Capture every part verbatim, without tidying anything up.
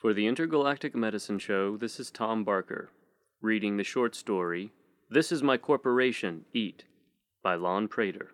For the Intergalactic Medicine Show, this is Tom Barker, reading the short story, This Is My Corporation, Eat, by Lon Prater.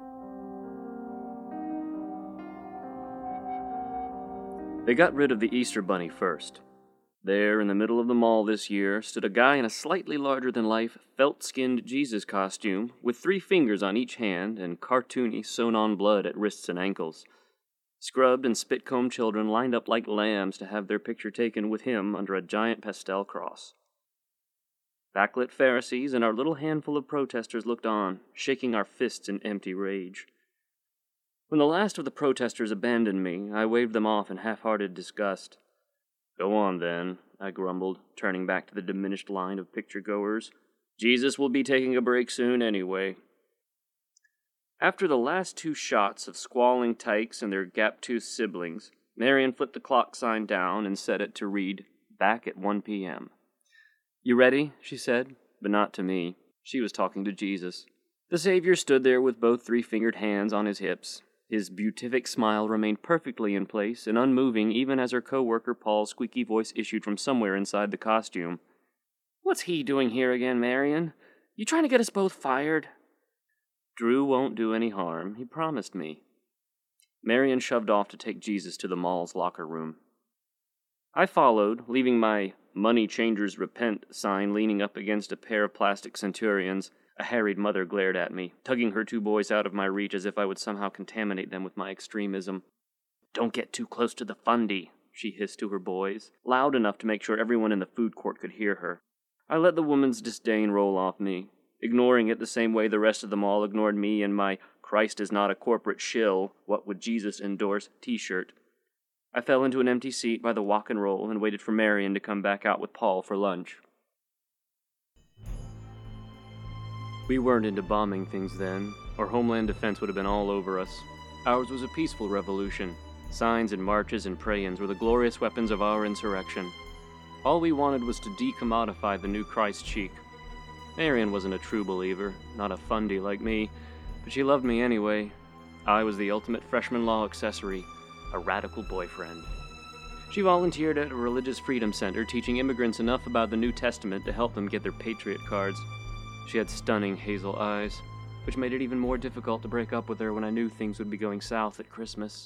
They got rid of the Easter Bunny first. There, in the middle of the mall this year, stood a guy in a slightly larger-than-life, felt-skinned Jesus costume, with three fingers on each hand and cartoony, sewn-on blood at wrists and ankles. Scrubbed and spit-combed children lined up like lambs to have their picture taken with him under a giant pastel cross. Backlit Pharisees and our little handful of protesters looked on, shaking our fists in empty rage. When the last of the protesters abandoned me, I waved them off in half-hearted disgust. "Go on, then," I grumbled, turning back to the diminished line of picture-goers. "Jesus will be taking a break soon anyway." After the last two shots of squalling tykes and their gap-toothed siblings, Marion flipped the clock sign down and set it to read, "Back at one p.m. "You ready?" she said, but not to me. She was talking to Jesus. The Savior stood there with both three-fingered hands on his hips. His beatific smile remained perfectly in place and unmoving even as her co-worker Paul's squeaky voice issued from somewhere inside the costume. "What's he doing here again, Marion? You trying to get us both fired?" "Drew won't do any harm, he promised me." Marion shoved off to take Jesus to the mall's locker room. I followed, leaving my "Money Changers Repent" sign leaning up against a pair of plastic centurions. A harried mother glared at me, tugging her two boys out of my reach as if I would somehow contaminate them with my extremism. "Don't get too close to the fundy," she hissed to her boys, loud enough to make sure everyone in the food court could hear her. I let the woman's disdain roll off me, ignoring it the same way the rest of them all ignored me and my "Christ is not a corporate shill, what would Jesus endorse" t-shirt. I fell into an empty seat by the walk and roll and waited for Marion to come back out with Paul for lunch. We weren't into bombing things then, or Homeland Defense would have been all over us. Ours was a peaceful revolution. Signs and marches and pray-ins were the glorious weapons of our insurrection. All we wanted was to decommodify the new Christ chic. Marion wasn't a true believer, not a fundy like me, but she loved me anyway. I was the ultimate freshman law accessory, a radical boyfriend. She volunteered at a religious freedom center teaching immigrants enough about the New Testament to help them get their patriot cards. She had stunning hazel eyes, which made it even more difficult to break up with her when I knew things would be going south at Christmas.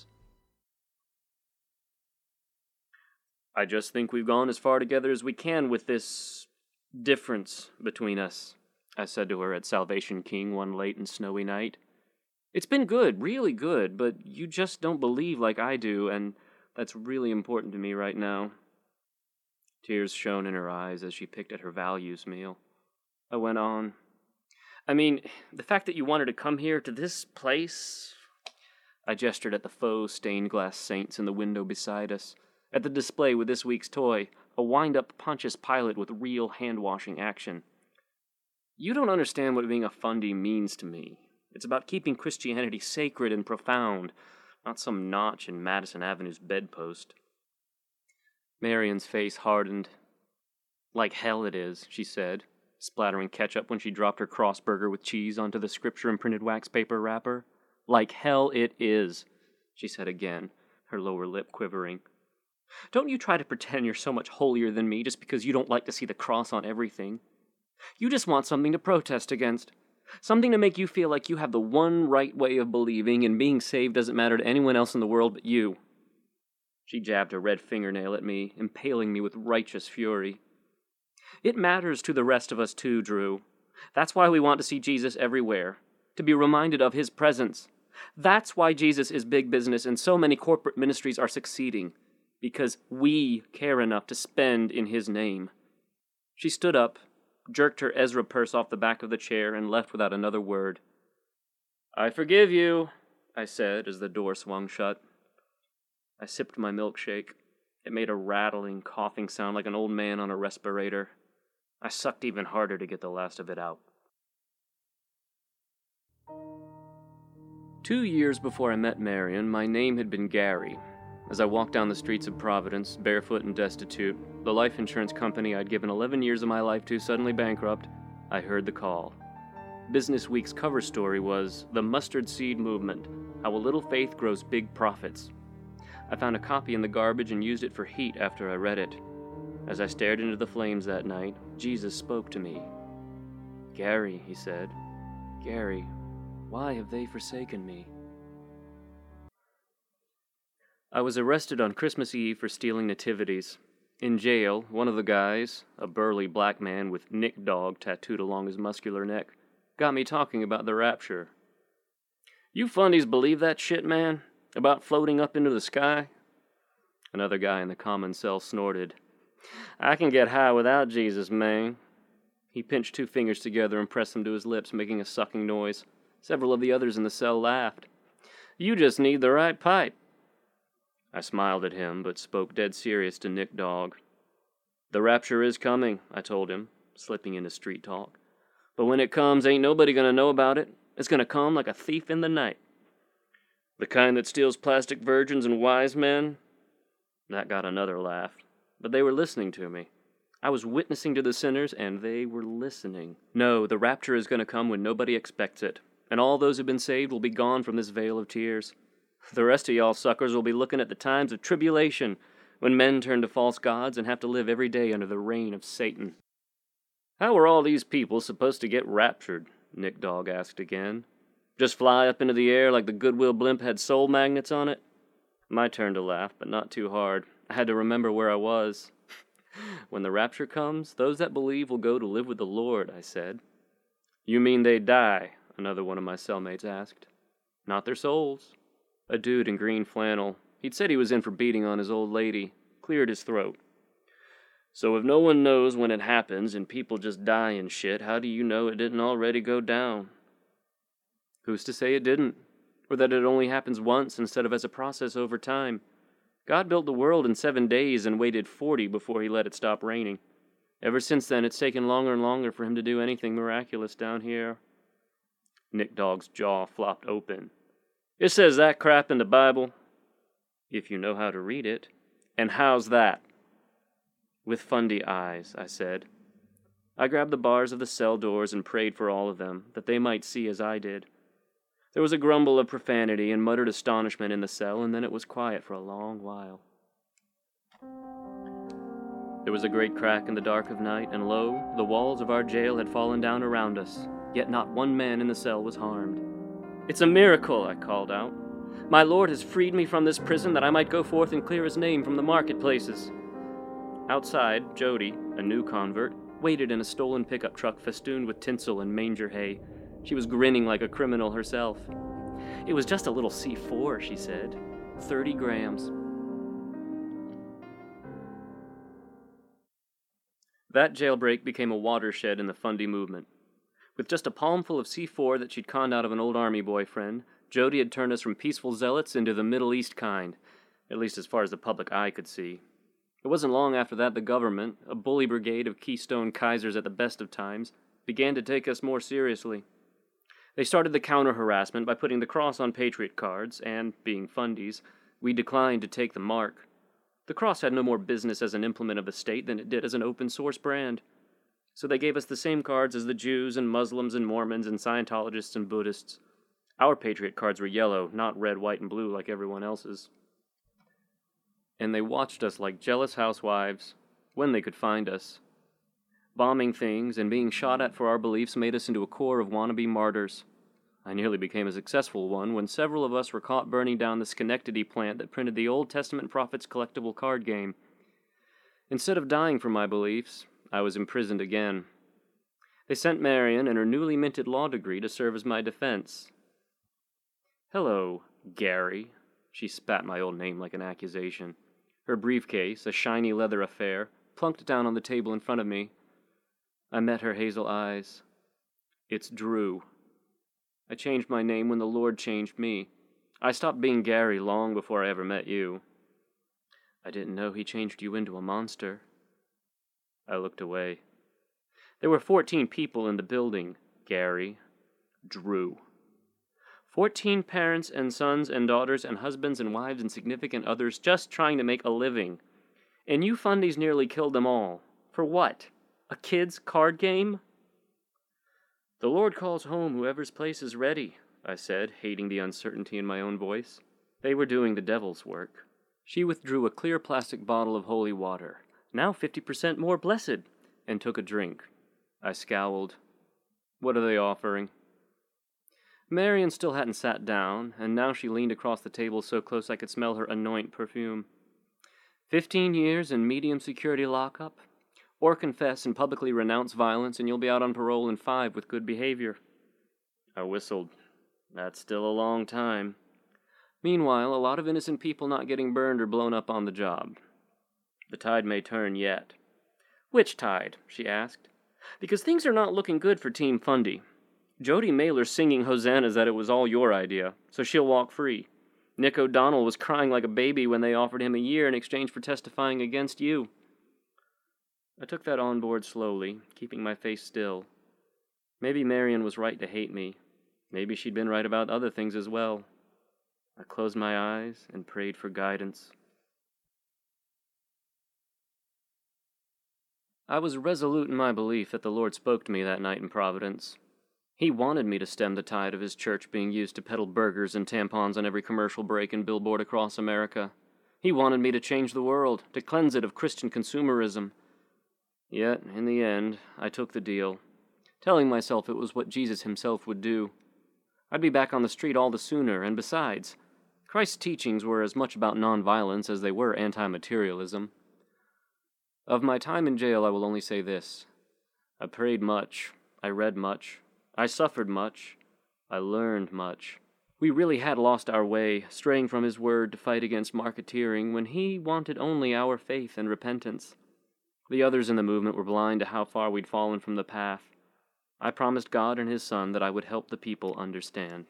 "I just think we've gone as far together as we can with this difference between us," I said to her at Salvation King one late and snowy night. "It's been good, really good, but you just don't believe like I do, and that's really important to me right now." Tears shone in her eyes as she picked at her values meal. I went on. "I mean, the fact that you wanted to come here to this place..." I gestured at the faux stained glass saints in the window beside us, at the display with this week's toy, a wind-up Pontius Pilate with real hand-washing action. "You don't understand what being a fundy means to me. It's about keeping Christianity sacred and profound, not some notch in Madison Avenue's bedpost." Marion's face hardened. "Like hell it is," she said, splattering ketchup when she dropped her cross burger with cheese onto the scripture-imprinted wax paper wrapper. "Like hell it is," she said again, her lower lip quivering. "Don't you try to pretend you're so much holier than me just because you don't like to see the cross on everything. You just want something to protest against. Something to make you feel like you have the one right way of believing and being saved doesn't matter to anyone else in the world but you." She jabbed a red fingernail at me, impaling me with righteous fury. "It matters to the rest of us too, Drew. That's why we want to see Jesus everywhere, to be reminded of his presence. That's why Jesus is big business and so many corporate ministries are succeeding, because we care enough to spend in his name." She stood up, jerked her Ezra purse off the back of the chair, and left without another word. "I forgive you," I said as the door swung shut. I sipped my milkshake. It made a rattling, coughing sound like an old man on a respirator. I sucked even harder to get the last of it out. Two years before I met Marion, my name had been Gary. As I walked down the streets of Providence, barefoot and destitute, the life insurance company I'd given eleven years of my life to suddenly bankrupt, I heard the call. Business Week's cover story was The Mustard Seed Movement, How a Little Faith Grows Big Profits. I found a copy in the garbage and used it for heat after I read it. As I stared into the flames that night, Jesus spoke to me. "Gary," he said, "Gary, why have they forsaken me?" I was arrested on Christmas Eve for stealing nativities. In jail, one of the guys, a burly black man with Nick Dog tattooed along his muscular neck, got me talking about the rapture. "You fundies believe that shit, man? About floating up into the sky?" Another guy in the common cell snorted. "I can get high without Jesus, man." He pinched two fingers together and pressed them to his lips, making a sucking noise. Several of the others in the cell laughed. "You just need the right pipe." I smiled at him, but spoke dead serious to Nick Dog. "The rapture is coming," I told him, slipping into street talk. "But when it comes, ain't nobody gonna know about it. It's gonna come like a thief in the night." "The kind that steals plastic virgins and wise men?" That got another laugh, but they were listening to me. I was witnessing to the sinners, and they were listening. No, the rapture is gonna come when nobody expects it, and all those who've been saved will be gone from this vale of tears. The rest of y'all suckers will be looking at the times of tribulation, when men turn to false gods and have to live every day under the reign of Satan. "How are all these people supposed to get raptured?" Nick Dog asked again. "Just fly up into the air like the Goodwill blimp had soul magnets on it?" My turn to laugh, but not too hard. I had to remember where I was. "When the rapture comes, those that believe will go to live with the Lord," I said. "You mean they die?" another one of my cellmates asked. "Not their souls." A dude in green flannel, he'd said he was in for beating on his old lady, cleared his throat. "So if no one knows when it happens and people just die and shit, how do you know it didn't already go down?" "Who's to say it didn't? Or that it only happens once instead of as a process over time? God built the world in seven days and waited forty before he let it stop raining. Ever since then, it's taken longer and longer for him to do anything miraculous down here." Nick Dog's jaw flopped open. "It says that crap in the Bible?" "If you know how to read it." "And how's that?" "With fundy eyes," I said. I grabbed the bars of the cell doors and prayed for all of them, that they might see as I did. There was a grumble of profanity and muttered astonishment in the cell, and then it was quiet for a long while. There was a great crack in the dark of night, and lo, the walls of our jail had fallen down around us, yet not one man in the cell was harmed. "It's a miracle," I called out. "My Lord has freed me from this prison that I might go forth and clear his name from the marketplaces." Outside, Jody, a new convert, waited in a stolen pickup truck festooned with tinsel and manger hay. She was grinning like a criminal herself. "It was just a little C four, she said. Thirty grams. That jailbreak became a watershed in the Fundy movement. With just a palmful of C four that she'd conned out of an old army boyfriend, Jody had turned us from peaceful zealots into the Middle East kind, at least as far as the public eye could see. It wasn't long after that the government, a bully brigade of Keystone Kaisers at the best of times, began to take us more seriously. They started the counter-harassment by putting the cross on Patriot cards, and, being fundies, we declined to take the mark. The cross had no more business as an implement of the state than it did as an open-source brand. So they gave us the same cards as the Jews and Muslims and Mormons and Scientologists and Buddhists. Our Patriot cards were yellow, not red, white, and blue like everyone else's. And they watched us like jealous housewives, when they could find us. Bombing things and being shot at for our beliefs made us into a corps of wannabe martyrs. I nearly became a successful one when several of us were caught burning down the Schenectady plant that printed the Old Testament Prophets collectible card game. Instead of dying for my beliefs, I was imprisoned again. They sent Marion and her newly minted law degree to serve as my defense. "Hello, Gary." She spat my old name like an accusation. Her briefcase, a shiny leather affair, plunked down on the table in front of me. I met her hazel eyes. "It's Drew. I changed my name when the Lord changed me. I stopped being Gary long before I ever met you." "I didn't know he changed you into a monster." I looked away. There were fourteen people in the building, Gary. Drew. Fourteen parents and sons and daughters and husbands and wives and significant others just trying to make a living. And you fundies nearly killed them all. For what? A kid's card game? "The Lord calls home whoever's place is ready," I said, hating the uncertainty in my own voice. They were doing the devil's work. She withdrew a clear plastic bottle of holy water, now fifty percent more blessed, and took a drink. I scowled. What are they offering? Marion still hadn't sat down, and now she leaned across the table so close I could smell her anoint perfume. Fifteen years in medium security lockup, or confess and publicly renounce violence, and you'll be out on parole in five with good behavior. I whistled. That's still a long time. Meanwhile, a lot of innocent people not getting burned or blown up on the job. The tide may turn yet. Which tide? She asked. Because things are not looking good for Team Fundy. Jody Mailer's singing hosannas that it was all your idea, so she'll walk free. Nick O'Donnell was crying like a baby when they offered him a year in exchange for testifying against you. I took that on board slowly, keeping my face still. Maybe Marion was right to hate me. Maybe she'd been right about other things as well. I closed my eyes and prayed for guidance. I was resolute in my belief that the Lord spoke to me that night in Providence. He wanted me to stem the tide of his church being used to peddle burgers and tampons on every commercial break and billboard across America. He wanted me to change the world, to cleanse it of Christian consumerism. Yet, in the end, I took the deal, telling myself it was what Jesus himself would do. I'd be back on the street all the sooner, and besides, Christ's teachings were as much about nonviolence as they were anti-materialism. Of my time in jail, I will only say this. I prayed much. I read much. I suffered much. I learned much. We really had lost our way, straying from his word to fight against marketeering when he wanted only our faith and repentance. The others in the movement were blind to how far we'd fallen from the path. I promised God and his Son that I would help the people understand.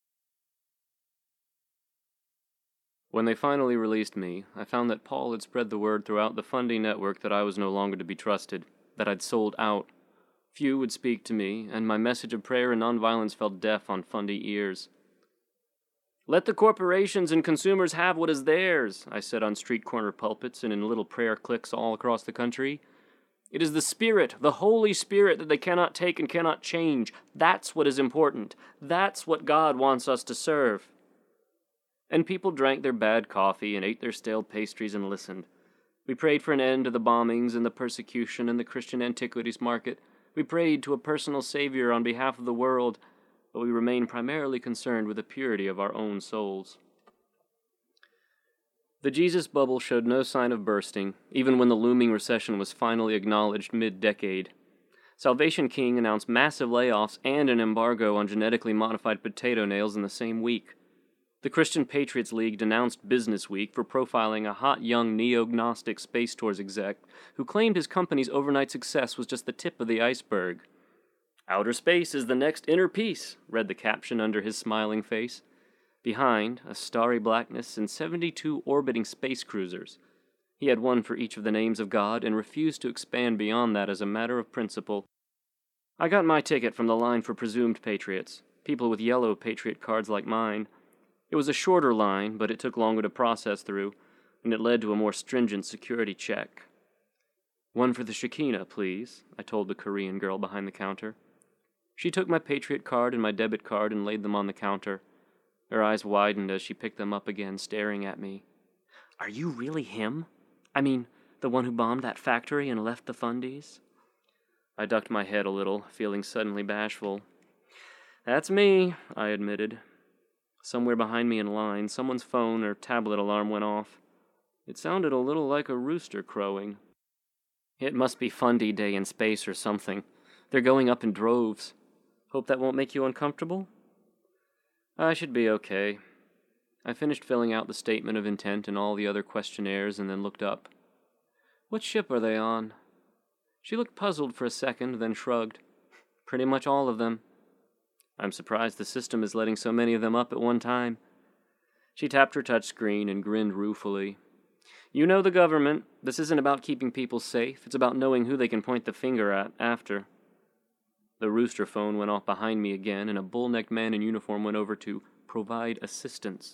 When they finally released me, I found that Paul had spread the word throughout the Fundy network that I was no longer to be trusted, that I'd sold out. Few would speak to me, and my message of prayer and nonviolence fell deaf on Fundy ears. Let the corporations and consumers have what is theirs, I said on street corner pulpits and in little prayer cliques all across the country. It is the Spirit, the Holy Spirit, that they cannot take and cannot change. That's what is important. That's what God wants us to serve. And people drank their bad coffee and ate their stale pastries and listened. We prayed for an end to the bombings and the persecution in the Christian antiquities market. We prayed to a personal Savior on behalf of the world, but we remained primarily concerned with the purity of our own souls. The Jesus bubble showed no sign of bursting, even when the looming recession was finally acknowledged mid-decade. Salvation King announced massive layoffs and an embargo on genetically modified potato nails in the same week. The Christian Patriots League denounced Business Week for profiling a hot young neo-Gnostic Space Tours exec who claimed his company's overnight success was just the tip of the iceberg. Outer space is the next inner peace, read the caption under his smiling face. Behind, a starry blackness and seventy-two orbiting space cruisers. He had one for each of the names of God and refused to expand beyond that as a matter of principle. I got my ticket from the line for presumed patriots, people with yellow patriot cards like mine. It was a shorter line, but it took longer to process through, and it led to a more stringent security check. One for the Shekinah, please, I told the Korean girl behind the counter. She took my Patriot card and my debit card and laid them on the counter. Her eyes widened as she picked them up again, staring at me. Are you really him? I mean, the one who bombed that factory and left the Fundies? I ducked my head a little, feeling suddenly bashful. That's me, I admitted. Somewhere behind me in line, someone's phone or tablet alarm went off. It sounded a little like a rooster crowing. It must be Fundy Day in space or something. They're going up in droves. Hope that won't make you uncomfortable? I should be okay. I finished filling out the statement of intent and all the other questionnaires and then looked up. What ship are they on? She looked puzzled for a second, then shrugged. Pretty much all of them. I'm surprised the system is letting so many of them up at one time. She tapped her touch screen and grinned ruefully. You know the government. This isn't about keeping people safe. It's about knowing who they can point the finger at after. The rooster phone went off behind me again, and a bull-necked man in uniform went over to provide assistance.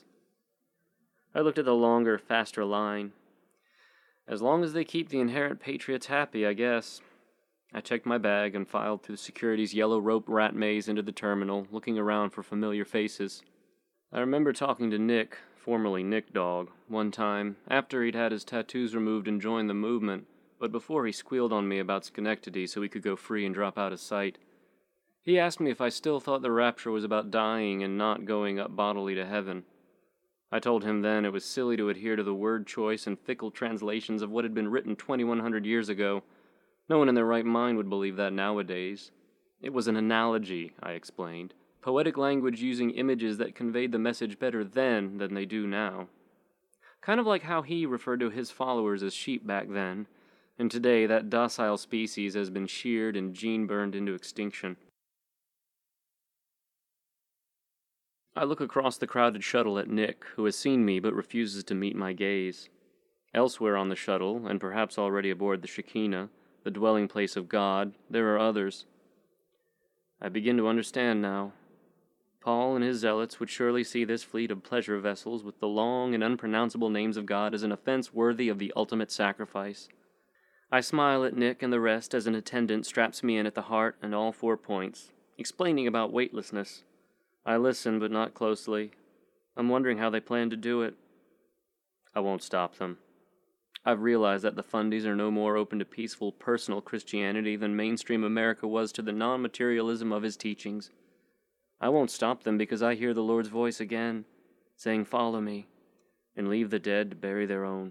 I looked at the longer, faster line. As long as they keep the inherent patriots happy, I guess. I checked my bag and filed through security's yellow rope rat maze into the terminal, looking around for familiar faces. I remember talking to Nick, formerly Nick Dog, one time, after he'd had his tattoos removed and joined the movement, but before he squealed on me about Schenectady so he could go free and drop out of sight. He asked me if I still thought the rapture was about dying and not going up bodily to heaven. I told him then it was silly to adhere to the word choice and fickle translations of what had been written twenty-one hundred years ago. No one in their right mind would believe that nowadays. It was an analogy, I explained. Poetic language using images that conveyed the message better then than they do now. Kind of like how he referred to his followers as sheep back then, and today that docile species has been sheared and gene-burned into extinction. I look across the crowded shuttle at Nick, who has seen me but refuses to meet my gaze. Elsewhere on the shuttle, and perhaps already aboard the Shekinah, the dwelling place of God, there are others. I begin to understand now. Paul and his zealots would surely see this fleet of pleasure vessels with the long and unpronounceable names of God as an offense worthy of the ultimate sacrifice. I smile at Nick and the rest as an attendant straps me in at the heart and all four points, explaining about weightlessness. I listen, but not closely. I'm wondering how they plan to do it. I won't stop them. I've realized that the fundies are no more open to peaceful, personal Christianity than mainstream America was to the non-materialism of his teachings. I won't stop them because I hear the Lord's voice again, saying, "Follow me, and leave the dead to bury their own."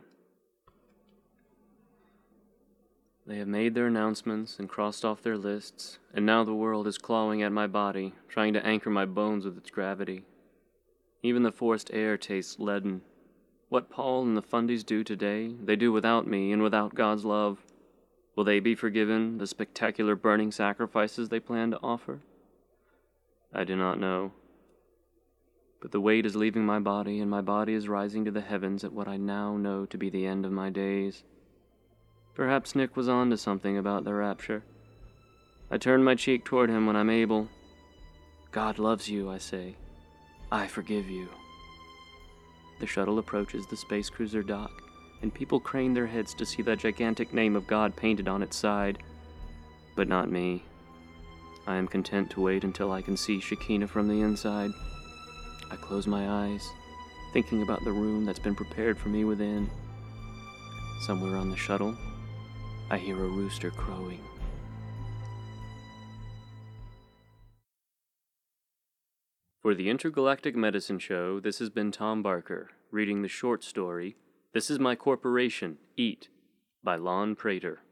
They have made their announcements and crossed off their lists, and now the world is clawing at my body, trying to anchor my bones with its gravity. Even the forced air tastes leaden. What Paul and the fundies do today, they do without me and without God's love. Will they be forgiven the spectacular burning sacrifices they plan to offer? I do not know. But the weight is leaving my body, and my body is rising to the heavens at what I now know to be the end of my days. Perhaps Nick was on to something about the rapture. I turn my cheek toward him when I'm able. "God loves you," I say. "I forgive you." The shuttle approaches the space cruiser dock, and people crane their heads to see the gigantic name of God painted on its side. But not me. I am content to wait until I can see Shekinah from the inside. I close my eyes, thinking about the room that's been prepared for me within. Somewhere on the shuttle, I hear a rooster crowing. For the Intergalactic Medicine Show, this has been Tom Barker, reading the short story, This Is My Corporation, Eat, by Lon Prater.